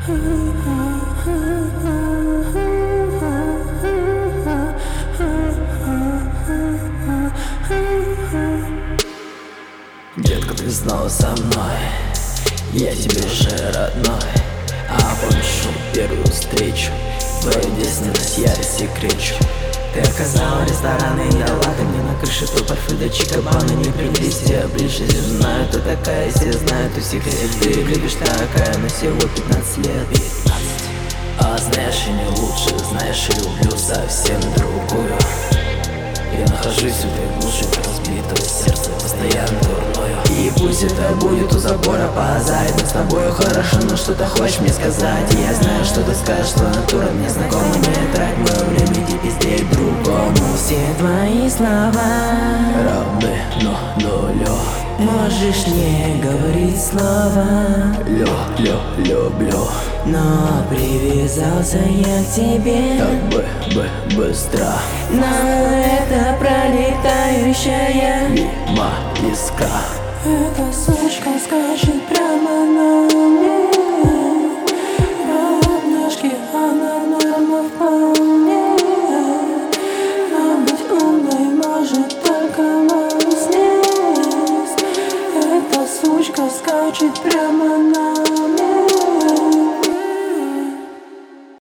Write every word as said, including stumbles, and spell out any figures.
Детка, ты снова со мной, я тебе же родной. А помнишь первую встречу, твою девственность я рассекречу. Ты оказала рестораны, я латы мне на крыше, твой парфюм до Чикабана. Не приблизь тебя ближе, я знаю, ты такая, все знают, у всех ты любишь такая, но всего пятнадцать лет. Пятнадцать. А знаешь, я не лучше, знаешь, я люблю совсем другую. Я нахожусь в этой глуши разбитого сердца, постоянно дурною. И пусть это будет у забора, позади с тобою хорошо, но что-то хочешь мне сказать. И я знаю, что ты скажешь, что натура мне знакома. Не трать мое время, иди пиздеть другому. Все твои слова равны, но нулю. можешь не говорить слова. Лю, лю, люблю. Но привязался я к тебе Так бы, бы, быстро. Но это пролетающая мимо виска. эта сучка скачет прямо на